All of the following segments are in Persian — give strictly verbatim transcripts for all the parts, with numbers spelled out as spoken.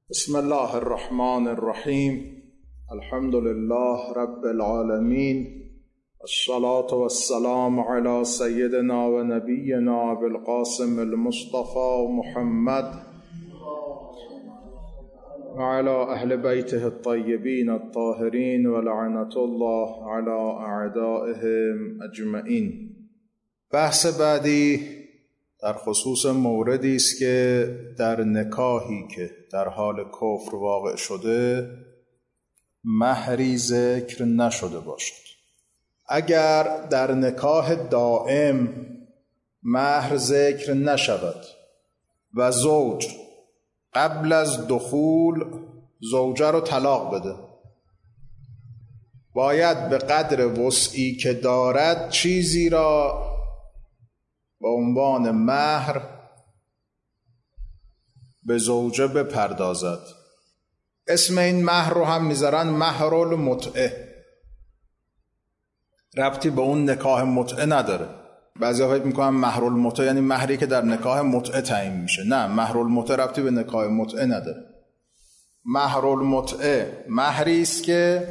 بسم الله الرحمن الرحیم. الحمد لله رب العالمین، الصلاة والسلام علی سیدنا و نبینا ابی القاسم المصطفى محمد و علی اهل بیته الطیبین الطاهرین و لعنة الله علی اعدائهم اجمعین. بحث بعدی در خصوص موردی است که در نکاحی که در حال کفر واقع شده مهری ذکر نشده باشد. اگر در نکاح دائم مهر ذکر نشود و زوج قبل از دخول زوجه رو طلاق بده، باید به قدر وسعی که دارد چیزی را با عنوان مهر به زوجه بپردازد. اسم این مهر رو هم میذارن مهر المتعه، ربطی به اون نکاح متعه نداره. بعضیا فکر میکنن مهر المتعه یعنی مهری که در نکاح متعه تعیین میشه. نه، مهر المتعه ربطی به نکاح متعه نداره. مهر المتعه مهری است که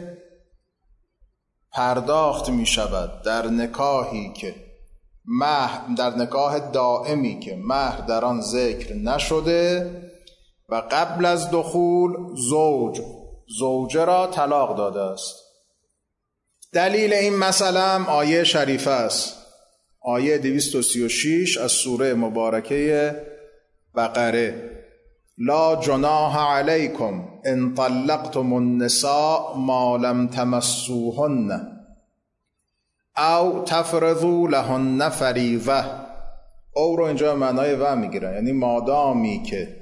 پرداخت میشود در نکاحی که مهر در نکاح دائمی که مهر در آن ذکر نشده و قبل از دخول زوج زوجه را طلاق داده است. دلیل این مسئله آیه شریفه است، آیه دویست و سی و شش از سوره مبارکه بقره: لا جناح علیکم ان طلقتم النساء ما لم تمسوهن او تفرضوا لهن فریضه. او رو اینجا معنای و میگیرن، یعنی مادامی که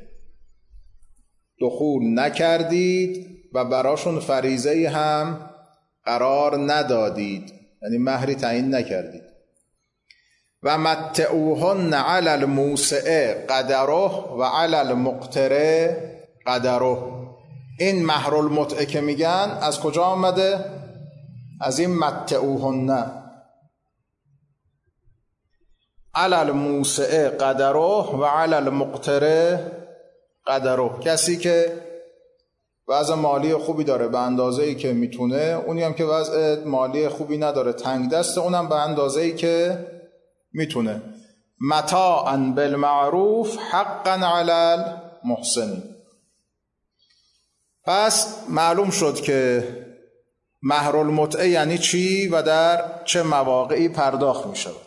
دخول نکردید و براشون فریضه هم قرار ندادید، یعنی مهری تعیین نکردید. و متعوهن علی الموسع قدره و علی المقتر قدره. این مهر المتعه که میگن از کجا آمده؟ از این متعوهن علی الموسع قدره و علی المقتر قدره. کسی که وضع مالی خوبی داره به اندازه‌ای که میتونه، اونی هم که وضع مالی خوبی نداره تنگ دسته، اونم به اندازه‌ای که میتونه. متاعا بالمعروف حقا علی المحسنین. پس معلوم شد که مهر المتعه یعنی چی و در چه مواقعی پرداخت می شود.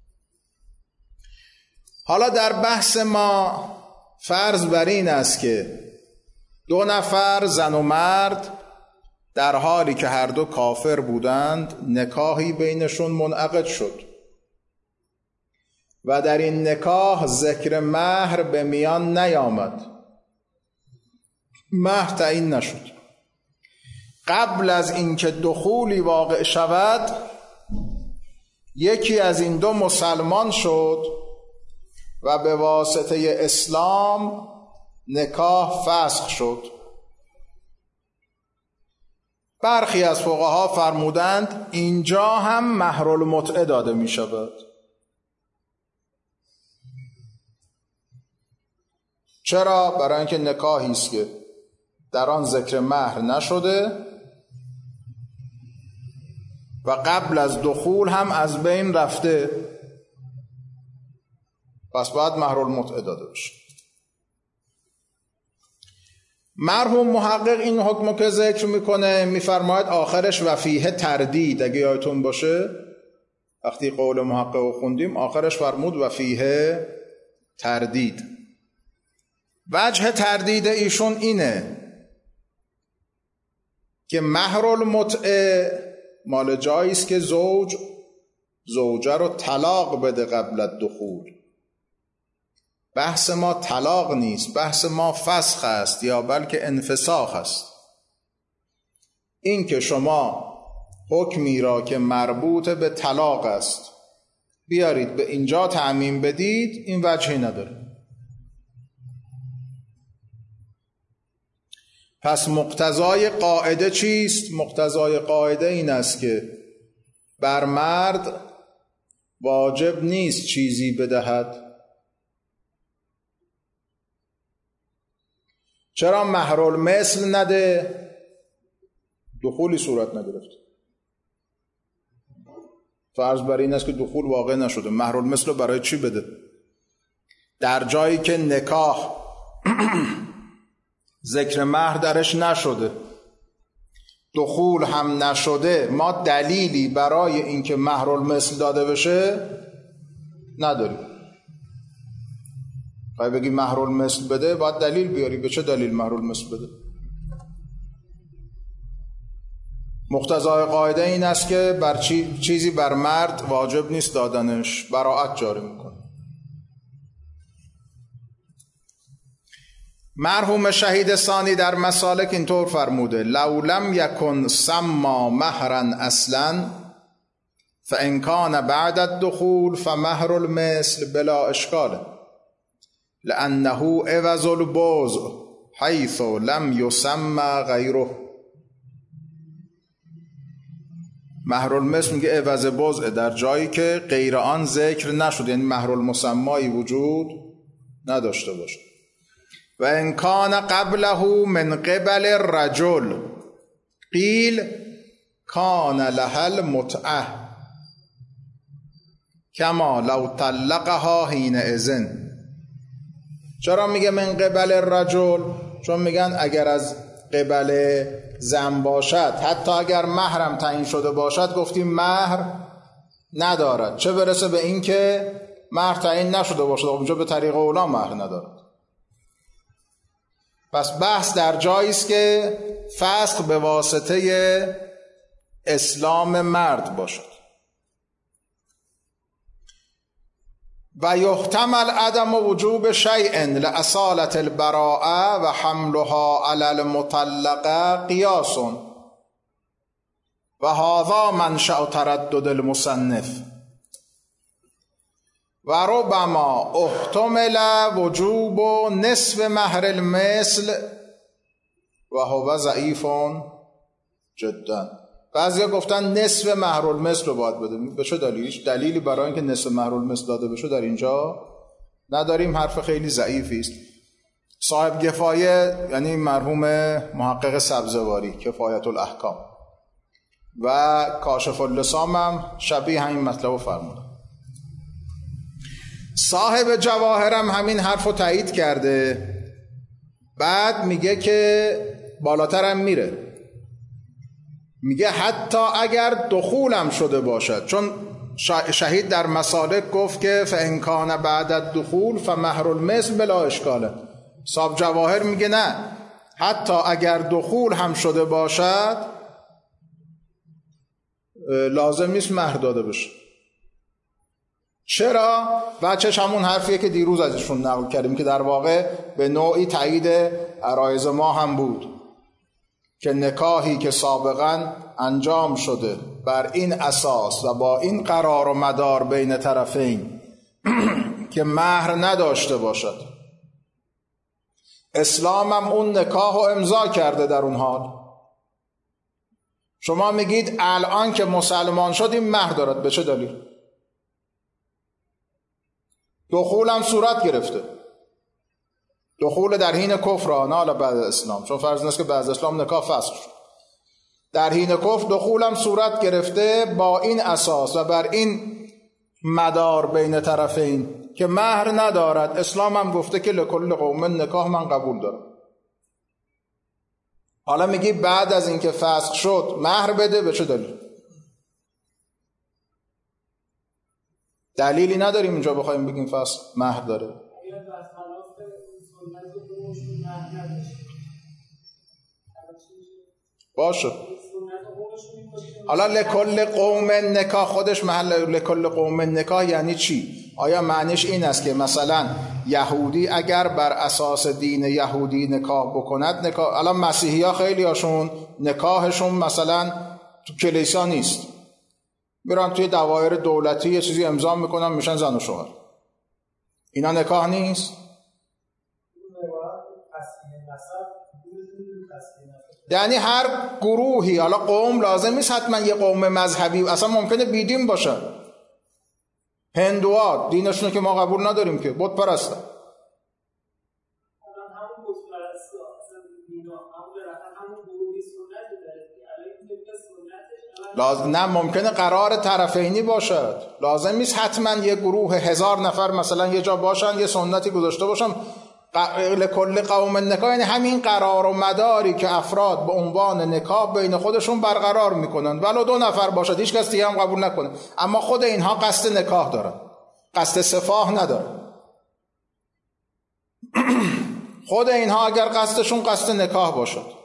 حالا در بحث ما فرض بر این است که دو نفر زن و مرد در حالی که هر دو کافر بودند نکاحی بینشون منعقد شد و در این نکاح ذکر مهر به میان نیامد، مهر تعیین نشد. قبل از اینکه دخولی واقع شود یکی از این دو مسلمان شد و به واسطه اسلام نکاح فسخ شد. برخی از فقها فرمودند اینجا هم مهر المتعه داده می شود. چرا؟ برای اینکه نکاحی است که در آن ذکر مهر نشده و قبل از دخول هم از بین رفته، پس باید مهر المتعه داده بشه. مرحوم محقق این حکمو که ذکر میکنه میفرماید آخرش و فیه تردید. اگه یادتون باشه وقتی قول محقق رو خوندیم آخرش فرمود و فیه تردید. وجه تردید ایشون اینه که مهر المتعه مال جایی است که زوج زوجه رو طلاق بده قبل از دخول. بحث ما طلاق نیست، بحث ما فسخ است یا بلکه انفساخ است. این که شما حکمی را که مربوط به طلاق است بیارید به اینجا تعمیم بدید، این وجهی نداره. پس مقتضای قاعده چیست؟ مقتضای قاعده این است که بر مرد واجب نیست چیزی بدهد، چرا مهرالمثل نده؟ دخولی صورت نگرفت. فرض بر این است که دخول واقع نشده، مهرالمثل رو برای چی بده؟ در جایی که نکاح ذکر مهر درش نشده، دخول هم نشده، ما دلیلی برای اینکه مهرالمثل داده بشه نداریم. باید بگی مهرالمثل بده، باید دلیل بیاری. به چه دلیل مهرالمثل بده؟ مقتضای قاعده این است که بر چی... چیزی بر مرد واجب نیست دادنش، براءت جاری میکنه. مرحوم شهید ثانی در مسالک اینطور فرموده: لو لم یکن سما مهرا اصلا فان کان بعد الدخول فمهر المثل بلا اشکال لانه عوض البوضع حیث لم یسمى غیره. مهر المثل میگه عوض بوضع در جایی که غیر آن ذکر نشد، یعنی مهر المسمایی وجود نداشته باشه. و ان کان قبله من قبل الرجل قیل کان لها المتعه کما لو طلقها حینئذ. چرا میگه من قبل الرجل؟ چون میگن اگر از قبل زن باشد، حتی اگر مهرم تعیین شده باشد، گفتیم مهر ندارد، چه برسه به این که مهر تعیین نشده باشد، اونجا به طریق اولا مهر ندارد. پس بحث در جایی است که فسخ به واسطه اسلام مرد باشد. و یحتمل عدم وجوب شیء لاصالة البراءة و حملها علی المطلقه قیاس و هذا منشأ تردد المصنف و ربما احتمل وجوب نصف مهر المثل و هو ضعیف جدا. بعضیا گفتن نصف مهر المثل رو باید بده. به چه دلیلش؟ دلیلی برای اینکه نصف مهر المثل داده بشه در اینجا نداریم. حرف خیلی ضعیفی است. صاحب کفایه یعنی مرحوم محقق سبزواری، کفایت الاحکام، و کاشف اللسام هم شبیه همین مطلب رو فرمودن. صاحب جواهرم همین حرف رو تایید کرده. بعد میگه که بالاترم میره، میگه حتی اگر دخولم شده باشد، چون شهید در مسالک گفت که فان کان بعد الدخول فمهر المثل بلا اشکاله. صاحب جواهر میگه نه، حتی اگر دخول هم شده باشد لازم نیست مهر داده بشه. چرا؟ بچهش همون حرفیه که دیروز ازشون نقل کردیم که در واقع به نوعی تایید عرایض ما هم بود که نکاحی که سابقا انجام شده بر این اساس و با این قرار و مدار بین طرفین که مهر نداشته باشد، اسلام هم اون نکاح رو امضا کرده در اون حال. شما میگید الان که مسلمان شد این مهر دارد. به چه دلیل؟ دخول هم صورت گرفته، دخول در حین کفر، نه حالا بعد اسلام، چون فرض نیست که بعد اسلام نکاح فسخ شد. در حین کفر دخول هم صورت گرفته با این اساس و بر این مدار بین طرفین که مهر ندارد. اسلام هم گفته که لکل قوم نکاح من قبول دارم. حالا میگی بعد از اینکه فسخ شد مهر بده. به چه دلیل؟ دلیلی نداریم اینجا بخوایم بگیم فسخ مهر داره. باشه. حالا لکل قوم نکاح خودش محل لکل قوم نکاح یعنی چی؟ آیا معنیش این است که مثلا یهودی اگر بر اساس دین یهودی نکاح بکند نکاح، الان مسیحی ها خیلی هاشون نکاحشون مثلا تو کلیسا نیست، میرن توی دوایر دولتی یه چیزی امضا میکنن میشن زن و شوهر، اینا نکاح نیست؟ یعنی هر گروهی، حالا قوم لازم نیست حتما یه قوم مذهبی، اصلا ممکنه بیدین باشه. هندوها دینشونه که ما قبول نداریم که بت پرستن. لازم نه ممکنه قرار طرفینی باشد، لازم نیست حتما یه گروه هزار نفر مثلا یه جا باشن یه سنتی گذاشته باشن. لکل قوم نکاح یعنی همین قرار و مداری که افراد به عنوان نکاح بین خودشون برقرار میکنن، ولو دو نفر باشد هیچ کس دیگه هم قبول نکنه، اما خود اینها قصد نکاح دارن، قصد سفاح ندارن. خود اینها اگر قصدشون قصد نکاح باشد،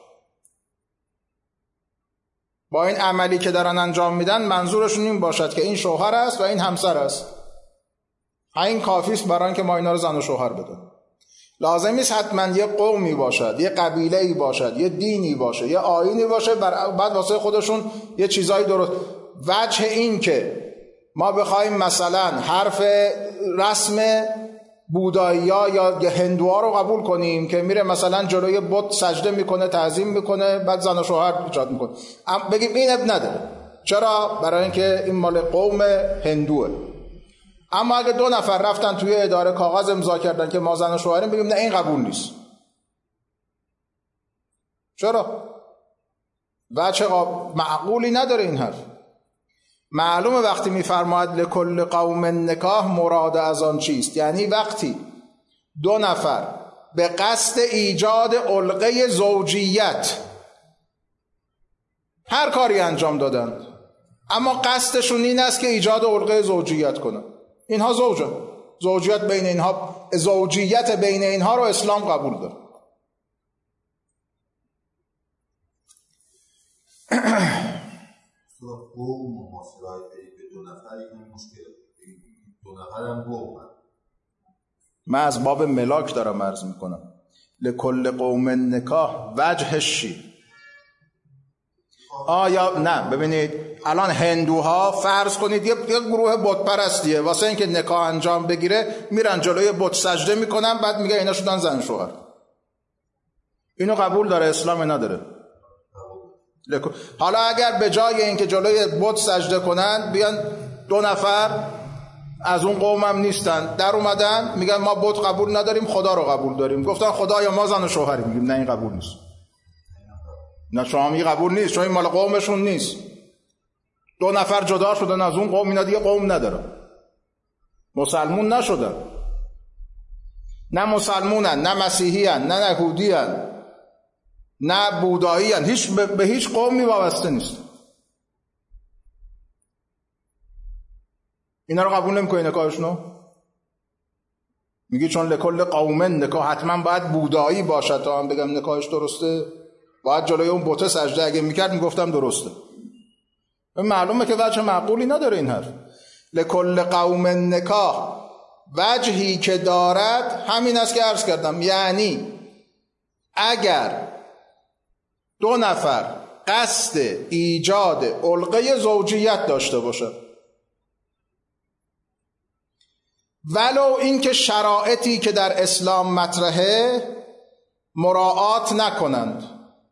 با این عملی که دارن انجام میدن منظورشون این باشد که این شوهر است و این همسر است، این کافی است برای اینکه ما اینا رو زن و شوهر بدیم. لازم نیست حتما یه قومی باشد، یه قبیله‌ای باشد، یه دینی باشه، یه آیینی باشه، بعد واسه خودشون یه چیزایی درست. وجه این که ما بخوایم مثلا حرف رسم بودایی‌ها یا هندوها رو قبول کنیم که میره مثلا جلوی بت سجده میکنه، تعظیم میکنه، بعد زن و شوهر ایجاد میکنه، بگیم این اب نداره. چرا؟ برای اینکه این مال قوم هندوه. اما اگه دو نفر رفتن توی اداره کاغذ امضا کردن که ما زن و شوهریم، بگیم نه این قبول نیست. چرا؟ وجه معقولی نداره این حرف. معلومه وقتی میفرماید لکل قوم نکاح مراد از آن چیست، یعنی وقتی دو نفر به قصد ایجاد علقه زوجیت هر کاری انجام دادند، اما قصدشون این است که ایجاد علقه زوجیت کنن، اینها زوجن، زوجیت بین اینها، زوجیت بین اینها رو اسلام قبول داره. قوم و مافیای به دو نفر این مشکل، دو نفر هم قوم. من از باب ملاک دارم عرض میکنم. لکل قوم نکاح وجهش چی؟ آیا نه ببینید الان هندوها فرض کنید یه گروه بت پرستیه، واسه اینکه نکاح انجام بگیره میرن جلوی بت سجده میکنن، بعد میگه اینا شدن زن شوهر. اینو قبول داره اسلام؟ نداره. حالا اگر به جای اینکه جلوی بت سجده کنن بیان دو نفر از اون قوم هم نیستن در اومدن میگن ما بت قبول نداریم خدا رو قبول داریم، گفتن خدایا ما زن و شوهریم، میگیم نه این قبول نیست. نه شما میگی قبول نیست چون این مال قومشون نیست. دو نفر جدا شدن از اون قوم، اینا دیگه قوم ندارن، مسلمون نشدن، نه مسلمونن، نه مسیحیان، نه یهودیان، نه بوداییان، هیچ به هیچ قومی وابسته نیست. اینا رو قبول نمی‌کنی نکاحشونو؟ میگی چون لکل قوم نکاح حتما باید بودایی باشه تا هم بگم نکاحش درسته، باید جلوی اون بت سجده اگه میکرد میگفتم درسته. معلومه که وجه معقولی نداره این حرف. لکل قوم نکاح وجهی که دارد همین است که عرض کردم، یعنی اگر دو نفر قصد ایجاد علقه زوجیت داشته باشه، ولو اینکه شرایطی که در اسلام مطرحه مراعات نکنند.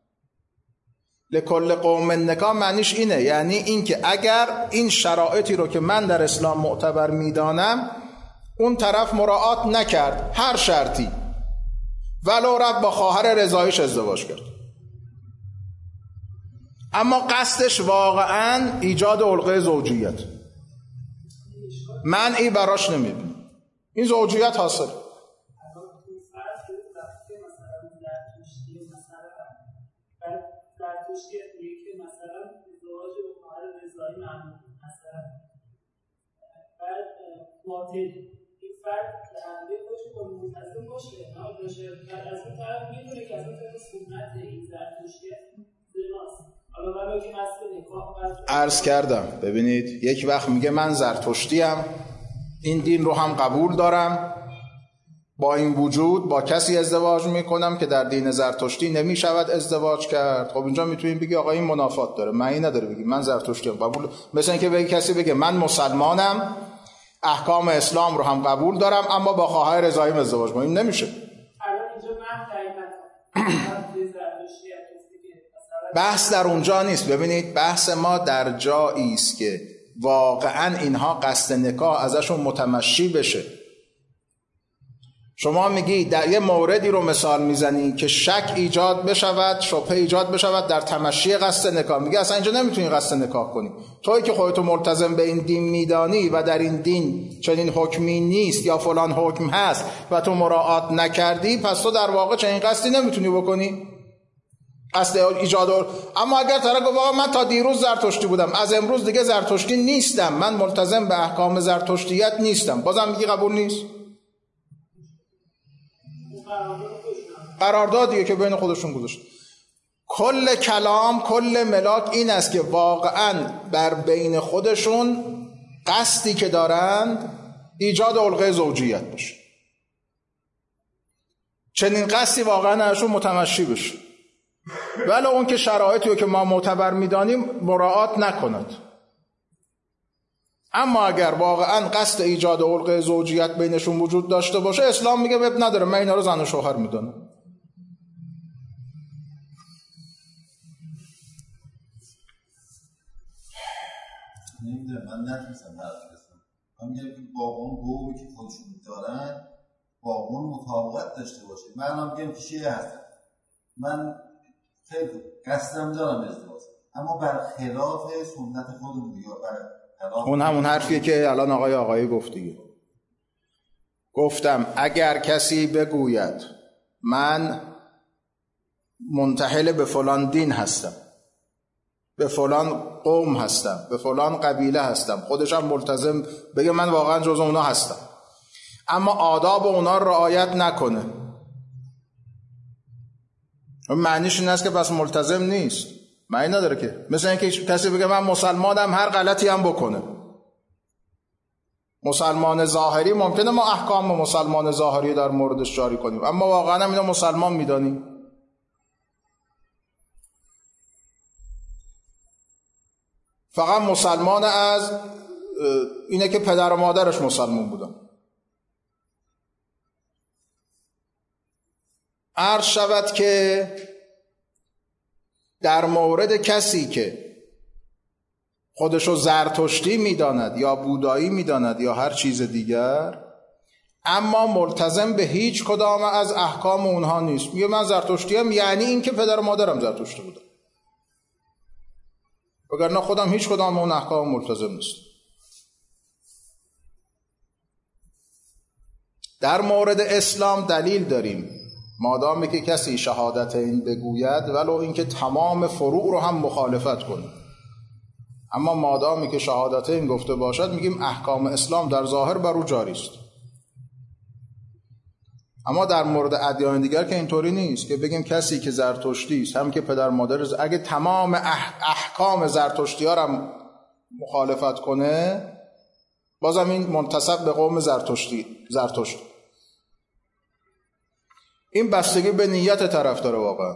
لکل قوم نکاح معنیش اینه، یعنی اینکه اگر این شرایطی رو که من در اسلام معتبر میدانم اون طرف مراعات نکرد، هر شرطی، ولو رب با خواهر رضایش ازدواج کرد، اما قصدش واقعا ایجاد علقه زوجیت، منعی براش نمیبینم، این زوجیت حاصل. این فرد لعنده باشه با منتظم باشه نه باشه از اون طرف میدونه که از اون طرف سنت این زرتشتی زناست. حالا ولی که مسئله نکاح عرض کردم ببینید یک وقت میگه من زرتشتیم، این دین رو هم قبول دارم، با این وجود با کسی ازدواج میکنم که در دین زرتشتی نمیشود ازدواج کرد. خب اینجا میتونیم بگی آقا این منافات داره، معنی نداره بگی من زرتشتیم قبول، مثلا اینکه بگی کسی بگه من مسلمانم احکام اسلام رو هم قبول دارم اما با خواهر رضاییم ازدواج کنم، این نمیشه. بحث در اونجا نیست. ببینید بحث ما در جایی است که واقعا اینها قصد نکاح ازشون متمشی بشه. شما میگی در یه موردی رو مثال میزنی که شک ایجاد بشود، شبهه ایجاد بشود در تمشی قصد نکاح. میگه اصلا اینجا نمیتونی قصد نکاح کنی. تویی که خودتو ملتزم به این دین میدانی و در این دین چنین حکمی نیست یا فلان حکم هست و تو مراعات نکردی، پس تو در واقع چنین قصدی نمیتونی بکنی. قصد ایجاد. اما اگر طرف گفت آقا من تا دیروز زرتشتی بودم، از امروز دیگه زرتشتی نیستم، من ملتزم به احکام زرتشتیت نیستم، بازم میگی قبول نیست؟ قراردادیه که بین خودشون گذاشت. کل کلام، کل ملاک این است که واقعا بر بین خودشون قصدی که دارند ایجاد علقه زوجیت باشه، چنین قصدی واقعا ازشون متمشی بشه، ولی اون که شرایطی که ما معتبر میدانیم مراعات نکند. اما اگر واقعا قصد ایجاد علقه زوجیت بینشون وجود داشته باشه، اسلام میگه اب نداره، من اینا رو زن و شوهر میدونم. نمیدونم، من نتونستم حرف بزنم. من میگم که با اون قومی که خودشون دارن با اون مطابقت داشته باشه. من هم میگم که شیعه هستم، من خیلی قصدم دارم ازدواج، اما برخلاف سنت خودمون یا برخلاف اون همون حرفیه که الان آقای آقایی گفت دیگه. گفتم اگر کسی بگوید من منتحل به فلان دین هستم، به فلان قوم هستم، به فلان قبیله هستم، خودشم ملتزم بگه من واقعا جزو اونا هستم، اما آداب اونا رعایت نکنه، معنیش این است که پس ملتزم نیست. معنی نداره که. مثل اینکه کسی بگه من مسلمانم هر غلطی هم بکنه. مسلمان ظاهری ممکنه ما احکام مسلمان ظاهری در موردش جاری کنیم، اما واقعا هم اینو مسلمان میدانیم. فقط مسلمان از اینه که پدر و مادرش مسلمان بودن. عرض شود که در مورد کسی که خودشو زرتشتی میداند یا بودایی میداند یا هر چیز دیگر، اما ملتزم به هیچ کدام از احکام اونها نیست، میگه من زرتشتیم، یعنی این که پدر و مادرم زرتشتی بودن، وگرنه خودم هیچ کدام اون احکام ملتزم نیست. در مورد اسلام دلیل داریم، مادامی که کسی شهادت این بگوید ولو اینکه تمام فروع رو هم مخالفت کنه، اما مادامی که شهادت این گفته باشد میگیم احکام اسلام در ظاهر بر او جاری است. اما در مورد ادیان دیگر که اینطوری نیست که بگیم کسی که زرتشتی است هم که پدر مادر ز... اگه تمام اح... احکام زرتشتی ها رو مخالفت کنه، بازم این منتسب به قوم زرتشتی زرتشت. این بستگی به نیت طرف داره. واقعا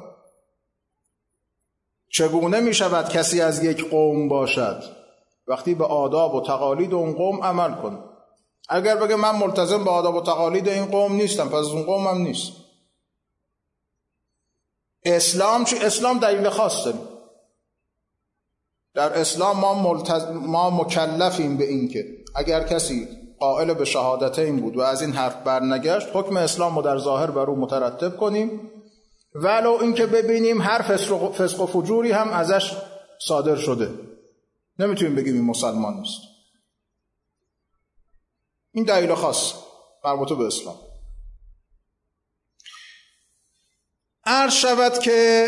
چگونه می شود کسی از یک قوم باشد وقتی به آداب و تقالید اون قوم عمل کنه؟ اگر بگه من ملتزم به آداب و تقالید این قوم نیستم، پس اون قوم هم نیست. اسلام چی؟ اسلام دلیل خاص داریم. در اسلام ما, ملتز... ما مکلفیم به این که اگر کسی قائل به شهادتین بود و از این حرف برنگشت، حکم اسلام رو در ظاهر بر او مترتب کنیم، ولو اینکه ببینیم هر فسق و فجوری هم ازش صادر شده، نمیتونیم بگیم این مسلمان نیست. این دلیل خاص مربوط به اسلام. عرض شود که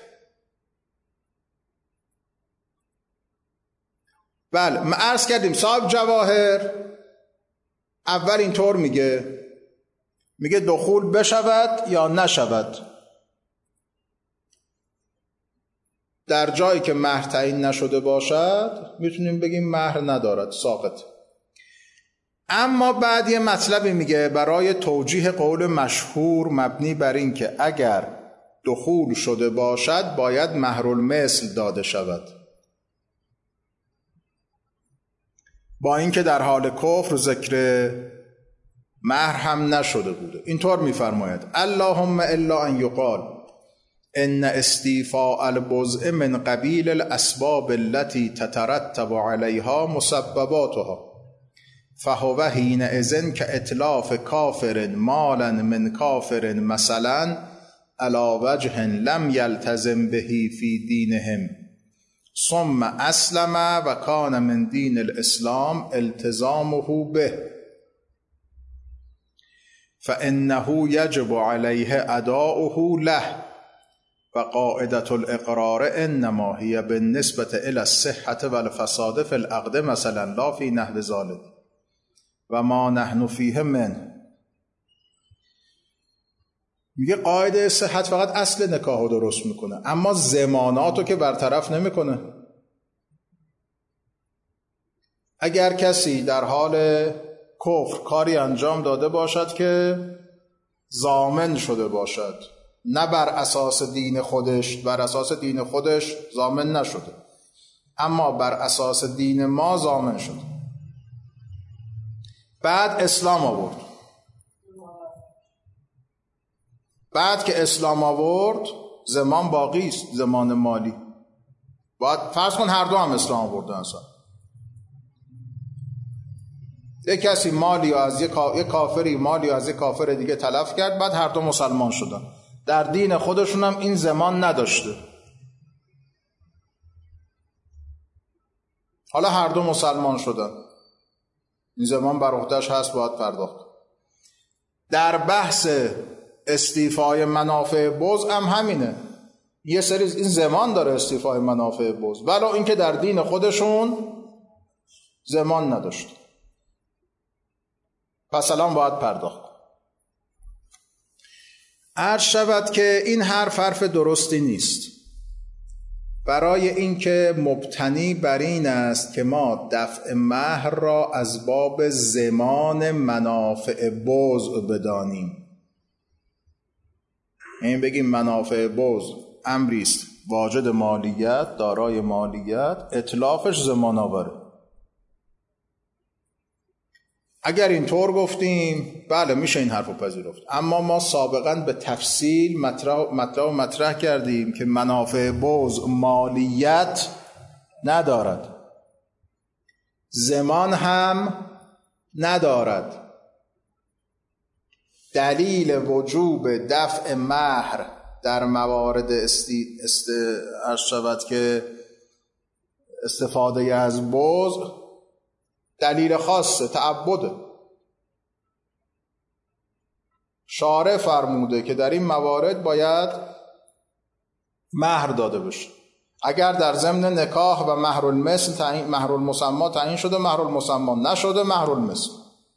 بله، ما عرض کردیم صاحب جواهر اول اینطور میگه، میگه دخول بشود یا نشود. در جایی که مهر تعیین نشده باشد میتونیم بگیم مهر ندارد، ساقط. اما بعد یه مطلبی میگه برای توجیه قول مشهور مبنی بر این که اگر دخول شده باشد باید مهر المثل داده شود، با اینکه در حال کفر ذکر مهر هم نشده بوده. اینطور میفرماید اللهم الا ان یقال ان استیفاء البضع من قبیل الاسباب التي تترتب عليها مسبباتها فهو حینئذ که اتلاف کافر مالا من کافر مثلا علی وجه لم یلتزم به فی دینهم ثم اسلم و کان من دین الاسلام التزامه به فانه یجب علیه اداؤه له و قاعدة الاقرار انما هی بالنسبة الى الصحة والفساد فی العقد مثلا لا فی نحو ذلک و ما نحن فیه من. میگه قاعده صحت فقط اصل نکاح رو درست میکنه اما ضمانات رو که برطرف نمیکنه. اگر کسی در حال کفر کاری انجام داده باشد که ضامن شده باشد، نه بر اساس دین خودش، بر اساس دین خودش ضامن نشده اما بر اساس دین ما ضامن شده، بعد اسلام آورد، بعد که اسلام آورد زمان باقی است، زمان مالی. باید فرض کن هر دو هم اسلام آوردن اصلا. یک کسی مالی از یک کافری مالی از یک کافر دیگه تلف کرد، بعد هر دو مسلمان شدن، در دین خودشون هم این زمان نداشته، حالا هر دو مسلمان شدن، این زمان بر عهده‌اش هست، باید پرداخت. در بحث استیفای منافع بضع هم همینه، یه سری این زمان داره استیفای منافع بضع، ولی اینکه در دین خودشون زمان نداشت، پس الان باید پرداخت. عرض شود که این حرف حرف درستی نیست، برای اینکه مبتنی بر این است که ما دفع مهر را از باب زمان منافع بضع بدانیم. این بگیم منافع بضع امری است واجد مالیت، دارای مالیت، اطلافش زمان آوره. اگر اینطور گفتیم بله میشه این حرف رو پذیرفت، اما ما سابقا به تفصیل مطرح مطرح مطرح کردیم که منافع بضع مالیت ندارد، زمان هم ندارد. دلیل وجوب دفع مهر در موارد استی است عرض شود که استفاده از بضع دلیل خاصه، تعبده. شارع فرموده که در این موارد باید مهر داده بشه. اگر در ضمن نکاح و مهر المثل تعیین، مهر المسمى تعیین شده، مهر المسمى نشده، مهر المثل.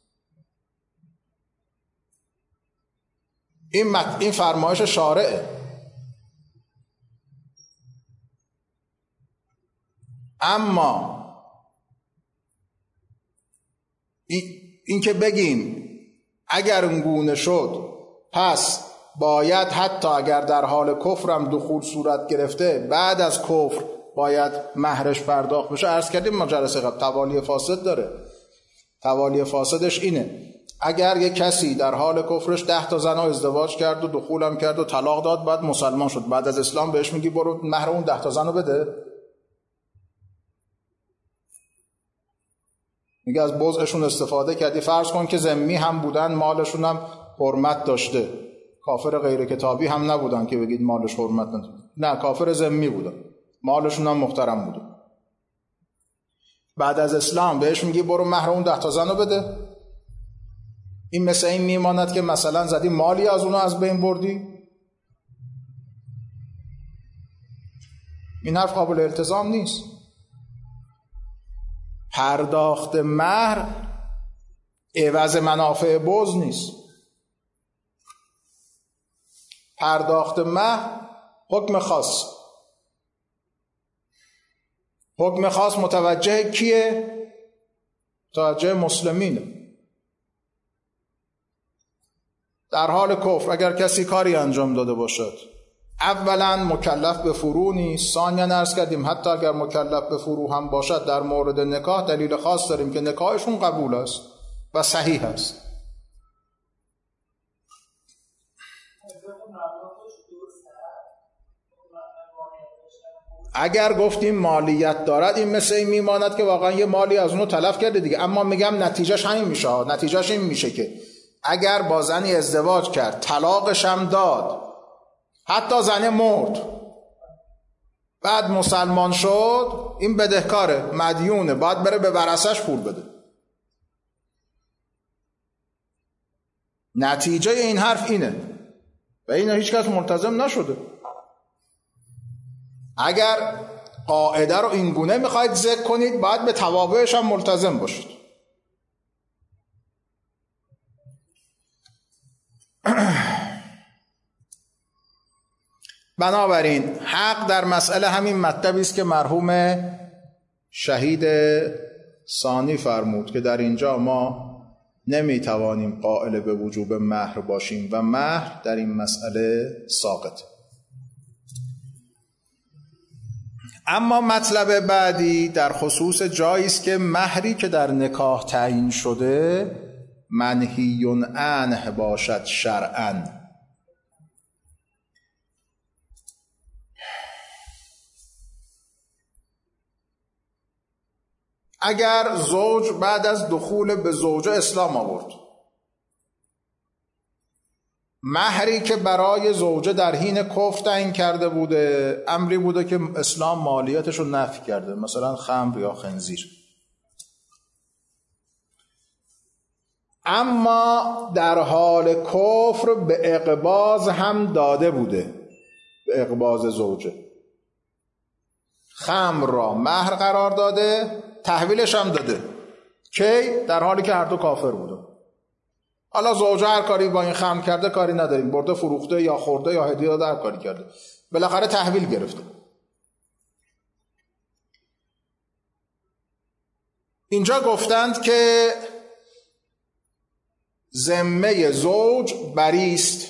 این مت... این فرمایش شارعه. اما این, این که بگیم اگر اونگونه شد پس باید حتی اگر در حال کفرم دخول صورت گرفته بعد از کفر باید مهرش پرداخت بشه. عرض کردیم ما جلسه قبل توالی فاسد داره. توالی فاسدش اینه اگر یک کسی در حال کفرش ده تا زن ازدواج کرد و دخولم کرد و طلاق داد، بعد مسلمان شد، بعد از اسلام بهش میگی برو مهر اون ده تا زن رو بده؟ میگه از بضعشون استفاده کردی. فرض کن که ذمی هم بودن، مالشون هم حرمت داشته، کافر غیر کتابی هم نبودن که بگید مالش حرمت نداشته، نه کافر ذمی بودن، مالشون هم محترم بوده. بعد از اسلام بهش میگی برو مهر اون ده تا زن رو بده؟ این مثل این میماند که مثلا زدی مالی از اونو از بین بردی. این حرف قابل التزام نیست. پرداخت مهر عوض منافع بضع نیست. پرداخت مهر حکم خاص. حکم خاص متوجه کیه؟ متوجه مسلمینه. در حال کفر اگر کسی کاری انجام داده باشد، اولا مکلف به فرو نیست، ثانیا عرض کردیم حتی اگر مکلف به فرو هم باشد در مورد نکاح دلیل خاص داریم که نکاحشون قبول است و صحیح است. اگر گفتیم مالیت دارد، این مثل این میماند که واقعا یه مالی از اونو تلف کرده دیگه. اما میگم نتیجهش همین میشه. نتیجهش این میشه که اگر با زنی ازدواج کرد، طلاقش هم داد، حتی زنه مرد، بعد مسلمان شد، این بدهکاره، مدیونه، باید بره به ورثش پول بده. نتیجه این حرف اینه و این هیچ کس ملتزم نشده. اگر قاعده رو این گونه میخواید ذکر کنید، باید به توابعش هم ملتزم باشید. بنابراین حق در مسئله همین مطلبی است که مرحوم شهید ثانی فرمود که در اینجا ما نمیتوانیم قائل به وجوب مهر باشیم و مهر در این مسئله ساقط. اما مطلب بعدی در خصوص جایی است که مهری که در نکاح تعیین شده منهی عنه باشد شرعاً. اگر زوج بعد از دخول به زوجه اسلام آورد، مهری که برای زوجه در حین کفر تعیین کرده بوده امری بوده که اسلام مالیاتش رو نفی کرده، مثلا خمر یا خنزیر، اما در حال کفر به اقباض هم داده بوده، به اقباض زوجه خمر را مهر قرار داده، تحویلش هم داده، کی؟ در حالی که هر دو کافر بوده. حالا زوجه هر کاری با این خمر کرده کاری نداریم، برده فروخته یا خورده یا هدیه داده، هر کاری کرده، بالاخره تحویل گرفته. اینجا گفتند که ذمه زوج بری است،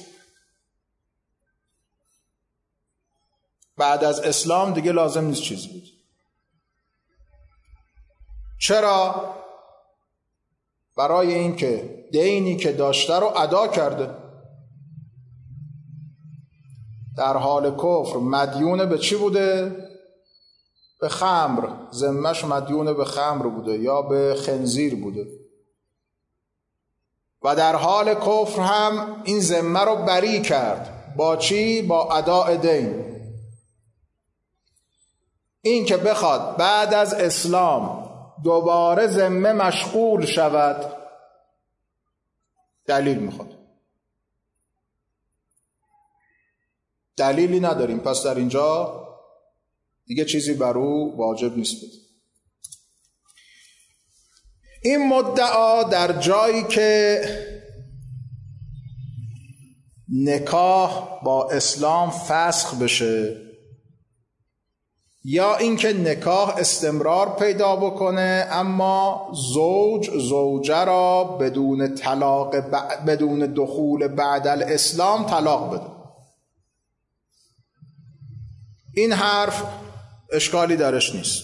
بعد از اسلام دیگه لازم نیست چیزی بود. چرا؟ برای اینکه دینی که داشته رو ادا کرده. در حال کفر مدیون به چی بوده؟ به خمر، ذمه‌اش مدیون به خمر بوده یا به خنزیر بوده و در حال کفر هم این ذمه رو بری کرد. با چی؟ با اداء دین. این که بخواد بعد از اسلام دوباره ذمه مشغول شود، دلیل میخواد. دلیلی نداریم، پس در اینجا دیگه چیزی بر او واجب نیست بود. این مدعا در جایی که نکاح با اسلام فسخ بشه یا اینکه نکاح استمرار پیدا بکنه اما زوج زوجه را بدون طلاق ب... بدون دخول بعد الاسلام طلاق بده، این حرف اشکالی درش نیست.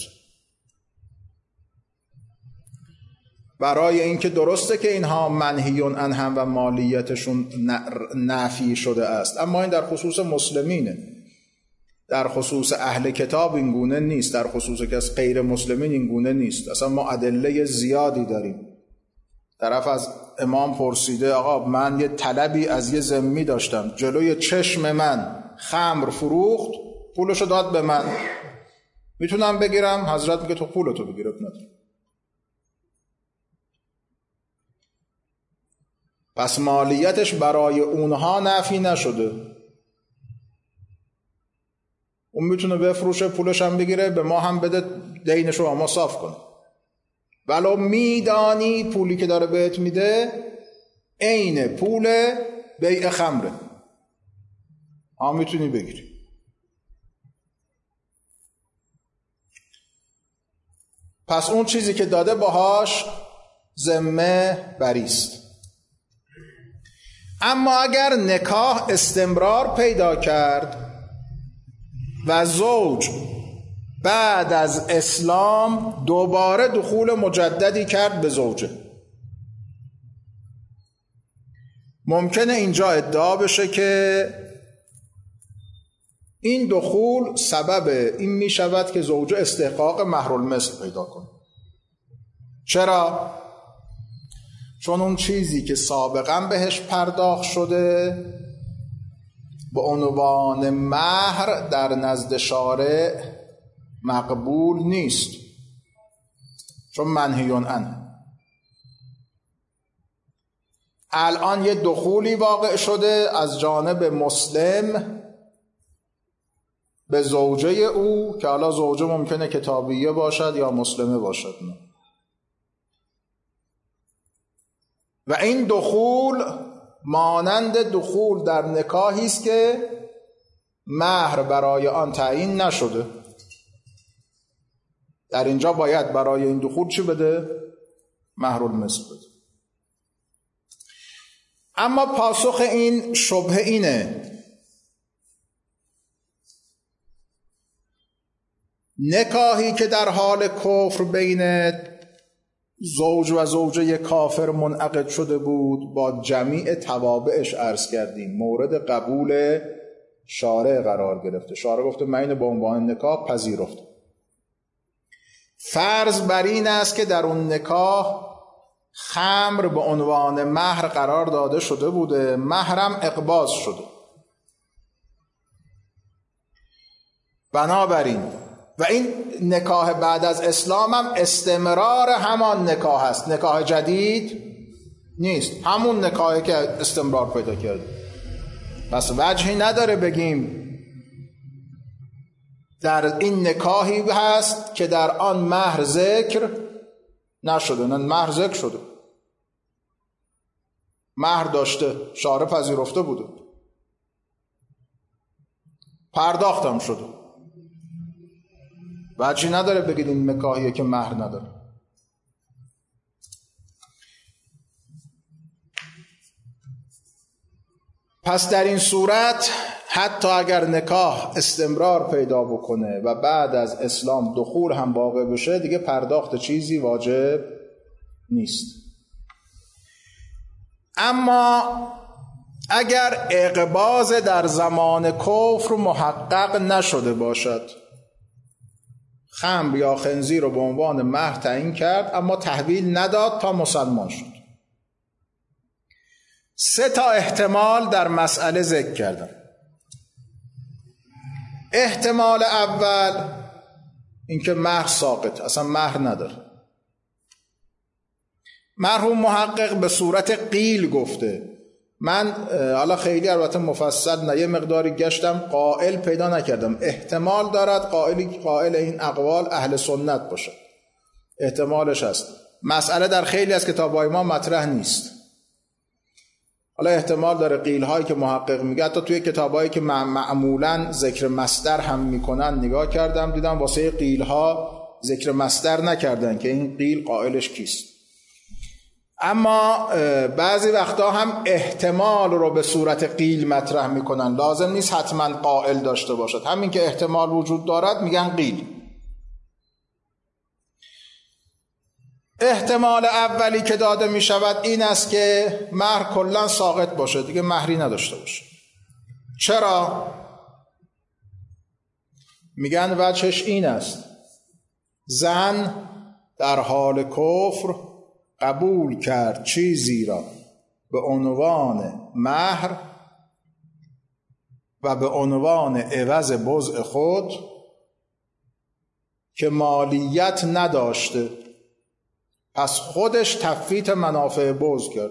برای اینکه درسته که اینها منهیون عنهم و مالیتشون نفی شده است، اما این در خصوص مسلمینه، در خصوص اهل کتاب این گونه نیست، در خصوص که از غیر مسلمین این گونه نیست. اصلا ما ادله زیادی داریم. طرف از امام پرسیده آقا من یه طلبی از یه ذمی داشتم، جلوی چشم من خمر فروخت، پولشو داد به من، میتونم بگیرم؟ حضرت میگه تو پولتو بگیر، نداری. پس مالیتش برای اونها نفی نشده، اون میتونه بفروشه، پولش هم بگیره، به ما هم بده، دینش رو ما صاف کنه. ولو میدانی پولی که داره بهت میده عین پول بیع خمره، هم میتونی بگیری. پس اون چیزی که داده باهاش ذمه بریست. اما اگر نکاح استمرار پیدا کرد و زوج بعد از اسلام دوباره دخول مجددی کرد به زوجه، ممکنه اینجا ادعا بشه که این دخول سبب این می شود که زوجه استحقاق مهر المثل پیدا کنه. چرا؟ چون اون چیزی که سابقا بهش پرداخت شده به عنوان مهر در نزد شارع مقبول نیست، چون منهی عنه. الان یه دخولی واقع شده از جانب مسلم به زوجه او که حالا زوجه ممکنه کتابیه باشد یا مسلمه باشد، نه. و این دخول مانند دخول در نکاحی است که مهر برای آن تعیین نشده. در اینجا باید برای این دخول چی بده؟ مهر المثل بده. اما پاسخ این شبهه اینه: نکاحی که در حال کفر بین زوج و زوجه کافر منعقد شده بود با جمیع توابعش عرض کردیم مورد قبول شارع قرار گرفته. شارع گفته من اینو به عنوان نکاح پذیرفته. فرض بر این است که در اون نکاح خمر به عنوان مهر قرار داده شده بوده، مهرم اقباض شده. بنابراین و این نکاح بعد از اسلام هم استمرار همان نکاح است، نکاح جدید نیست، همون نکاحی که استمرار پیدا کرده. پس وجهی نداره بگیم در این نکاحی هست که در آن مهر ذکر نشده. نه، مهر ذکر شده، مهر داشته، شارع پذیرفته بوده، پرداختم شده. وجهی نداره بگید این نکاحیه که مهر نداره. پس در این صورت حتی اگر نکاح استمرار پیدا بکنه و بعد از اسلام دخول هم واقع بشه، دیگه پرداخت چیزی واجب نیست. اما اگر اقباض در زمان کفر محقق نشده باشد، خمر یا خنزیر رو به عنوان مهر تعیین کرد اما تحویل نداد تا مسلمان شد، سه تا احتمال در مسئله ذکر کردم. احتمال اول اینکه مهر ساقط، اصلا مهر نداره. مرحوم محقق به صورت قیل گفته. من حالا خیلی البته مفصل نه، یه مقداری گشتم، قائل پیدا نکردم. احتمال دارد قائلی قائل این اقوال اهل سنت باشه، احتمالش هست. مسئله در خیلی از کتاب‌های ما مطرح نیست. حالا احتمال داره قیل هایی که محقق میگه، حتی توی کتابایی که معمولا ذکر مصدر هم میکنن نگاه کردم، دیدم واسه قیل ها ذکر مصدر نکردن که این قیل قائلش کیست. اما بعضی وقتا هم احتمال رو به صورت قیل مطرح میکنن، لازم نیست حتما قائل داشته باشد، همین که احتمال وجود دارد میگن قیل. احتمال اولی که داده می شود این است که مهر کلا ساقط باشه، دیگه مهری نداشته باشه. چرا؟ میگن وجهش این است: زن در حال کفر قبول کرد چیزی را به عنوان مهر و به عنوان عوض بضع خود که مالیت نداشته، پس خودش تفویت منافع بضع کرد.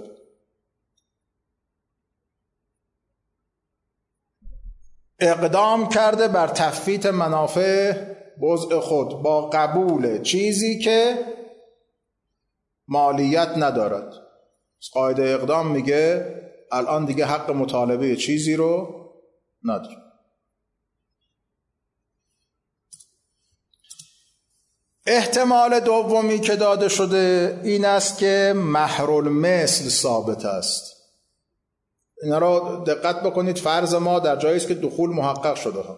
اقدام کرده بر تفویت منافع بضع خود با قبول چیزی که مالیت ندارد. قاعده اقدام میگه الان دیگه حق مطالبه چیزی رو نداره. احتمال دومی که داده شده این است که مهر المثل ثابت است. اینا رو دقت بکنید، فرض ما در جایی است که دخول محقق شده ها.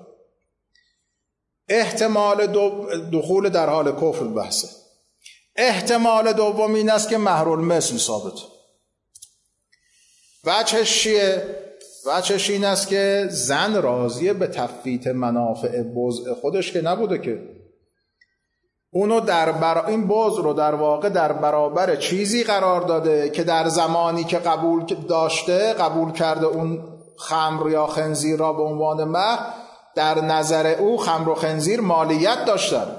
احتمال دو دخول در حال کفر بحثه. احتمال دوم این است که مهر المثل ثابت. وجهش چیه؟ وجهش این است که زن راضیه به تفویت منافع بضع خودش که نبوده که اونو در برا... این بضع رو در واقع در برابر چیزی قرار داده که در زمانی که قبول داشته قبول کرده اون خمر یا خنزیر را به عنوان مهر، در نظر او خمر و خنزیر مالیت داشتن.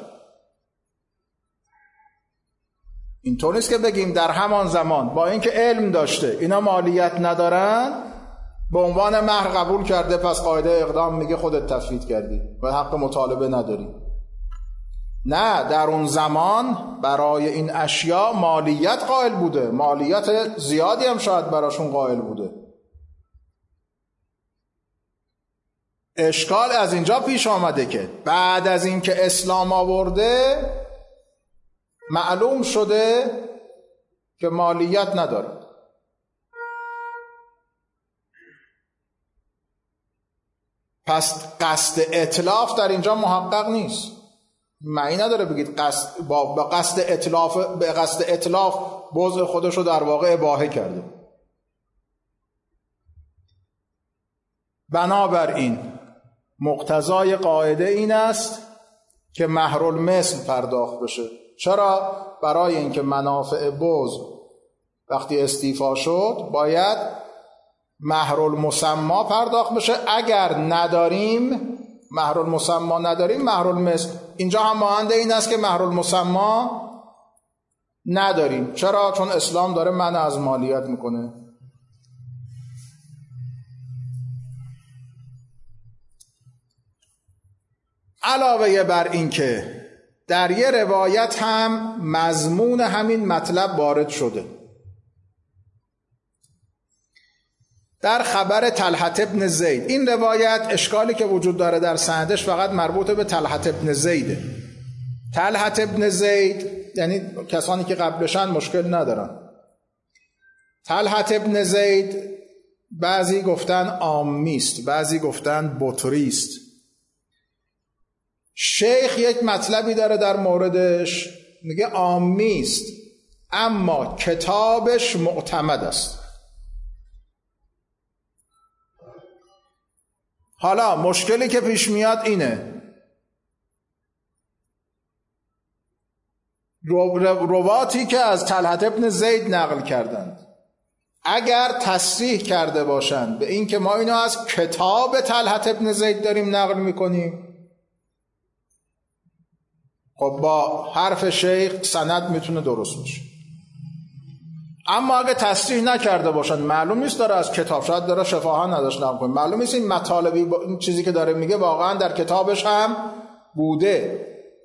اینطور نیست که بگیم در همان زمان با اینکه علم داشته اینا مالیت ندارن به عنوان مهر قبول کرده، پس قاعده اقدام میگه خودت تفویت کردی و حق مطالبه نداری. نه، در اون زمان برای این اشیاء مالیت قائل بوده، مالیت زیادی هم شاید براشون قائل بوده. اشکال از اینجا پیش آمده که بعد از اینکه اسلام آورده معلوم شده که مالیت نداره. پس قصد اتلاف در اینجا محقق نیست. معنی نداره بگید قصد با به قصد اتلاف به قصد اتلاف بضع خودش رو در واقع اباحه کرده. بنابراین مقتضای قاعده این است که مهر المثل پرداخت بشه. چرا؟ برای اینکه منافع بضع وقتی استیفا شد باید مهر المسما پرداخت بشه. اگر نداریم مهر المسما نداریم مهر المثل. اینجا هم مانند این است که مهر المسما نداریم. چرا؟ چون اسلام داره منع از مالیت میکنه. علاوه بر این که در یه روایت هم مضمون همین مطلب وارد شده. در خبر طلحة ابن زید، این روایت اشکالی که وجود داره در سندش فقط مربوط به طلحة ابن زیده. طلحة ابن زید یعنی کسانی که قبلشن مشکل ندارن. طلحة ابن زید بعضی گفتن عامیست، بعضی گفتن بطریست. شیخ یک مطلبی داره در موردش، میگه عامیست اما کتابش معتمد است. حالا مشکلی که پیش میاد اینه، رواتی که از طلحة ابن زید نقل کردند اگر تصریح کرده باشند به این که ما اینو از کتاب طلحة ابن زید داریم نقل میکنیم، خب با حرف شیخ سند میتونه درست بشه. اما اگه تصریح نکرده باشن معلوم نیست داره از کتاب، شاید داره شفاها نداشت نقل کنه، معلوم نیست این مطالبی با این چیزی که داره میگه واقعا در کتابش هم بوده.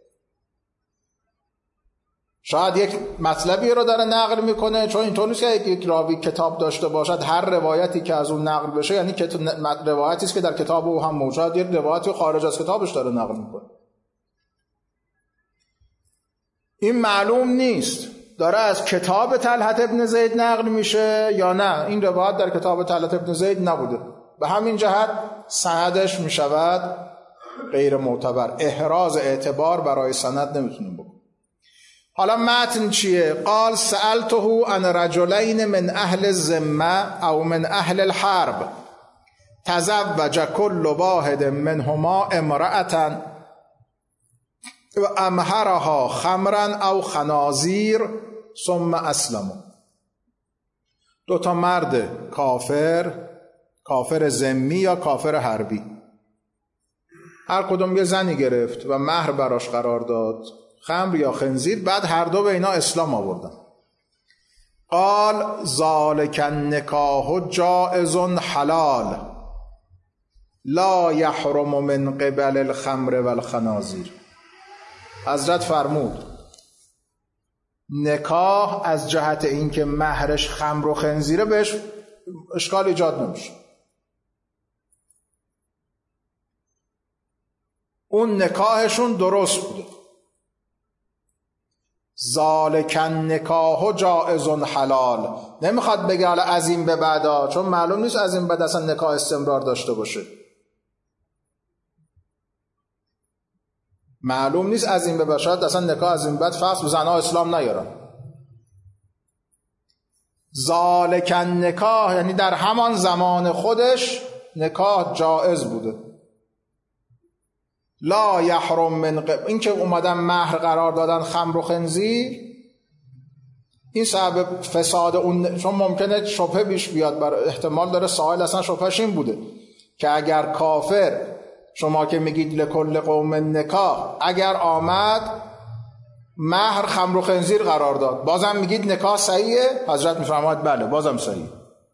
شاید یک مطلبی رو داره نقل میکنه، چون اینطور نیست که یک راوی کتاب داشته باشد هر روایتی که از اون نقل بشه یعنی که روایتی است که در کتاب او هم موجود، یک روایتی خارج از کتابش داره نقل میکنه. این معلوم نیست داره از کتاب طلحة ابن زید نقل میشه یا نه، این روایت در کتاب طلحة ابن زید نبوده. به همین جهت سندش میشود غیر معتبر. احراز اعتبار برای سند نمیتونیم بکنیم. حالا متن چیه؟ قال سألته عن رجلین من اهل الذمه او من اهل الحرب تزوج كل واحد منهما امرأة و امهرها خمرا او خنازیر ثم اسلموا. دو تا مرد کافر، کافر ذمی یا کافر حربی، هر کدوم یه زنی گرفت و مهر براش قرار داد، خمر یا خنزیر، بعد هر دو به اینا اسلام آوردن. قال ذالک النکاح جائز حلال لا یحرم من قبل الخمر والخنازیر. حضرت فرمود نکاح از جهت اینکه مهرش خمر و خنزیره بهش اشکال ایجاد نمیشه. اون نکاحشون درست بوده. ذالک النکاح جائز حلال. نمیخواد بگه حالا از این به بعدا، چون معلوم نیست از این بعد اصلا نکاح استمرار داشته باشه. معلوم نیست از این به بعد، شاید اصلا نکاح از این بعد فصل زنها اسلام نیارن. ذالک النکاح یعنی در همان زمان خودش نکاح جائز بوده. لا یحرم من قبل، این که اومدن مهر قرار دادن خمر و خنزیر، این سبب فساد اون، چون ممکنه شبهه بیش بیاد، بر احتمال داره سائل اصلا شبهش این بوده که اگر کافر، شما که میگید لکل قوم نکاح، اگر آمد مهر خمر و خنزیر قرار داد، بازم میگید نکاح صحیحه؟ حضرت میفرماید بله بازم صحیح.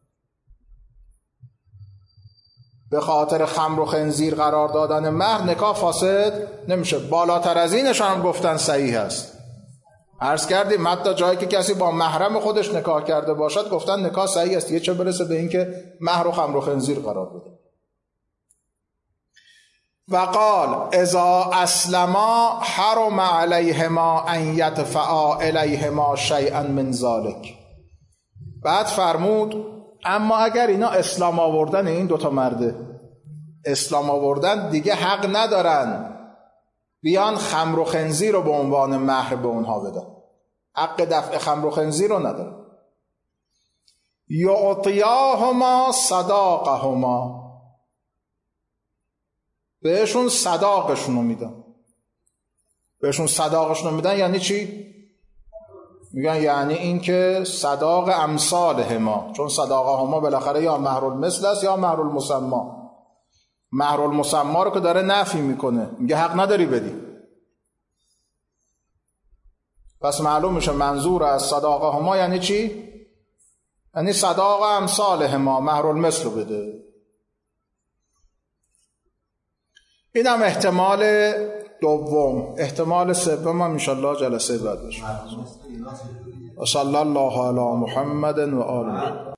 به خاطر خمر و خنزیر قرار دادن مهر نکاح فاسد نمیشه. بالاتر از اینش هم گفتن صحیح است. عرض کردیم حتی جایی که کسی با محرم خودش نکاح کرده باشد گفتن نکاح صحیح است، یه چه برسه به این که مهر و خمر و خنزیر قرار بده. و قال اذا اسلما حرم علیهما ان یدفعا الیهما شیئا من ذلک. بعد فرمود اما اگر اینا اسلام آوردن، این دوتا مرده اسلام آوردن، دیگه حق ندارن بیان خمر و خنزیر رو به عنوان مهر به اونها بدن، حق دفع خمر و خنزیر رو ندارن. یعطیاهما صداقهما، بهشون صداقشون رو میدن. بهشون صداقشون رو میدن یعنی چی؟ میگن یعنی این که صداق امثال هما، چون صداقه هما بالاخره یا مهر المثل است یا مهر المسمى. مهر المسمى رو که داره نفی میکنه، میگه حق نداری بدی. پس معلوم میشه منظور از صداقه هما یعنی چی؟ یعنی صداق امثال هما، مهر المثل رو بده. این هم احتمال دوم. احتمال سوم هم انشالله جلسه بعد بشه. و صلی الله علی محمد و آله.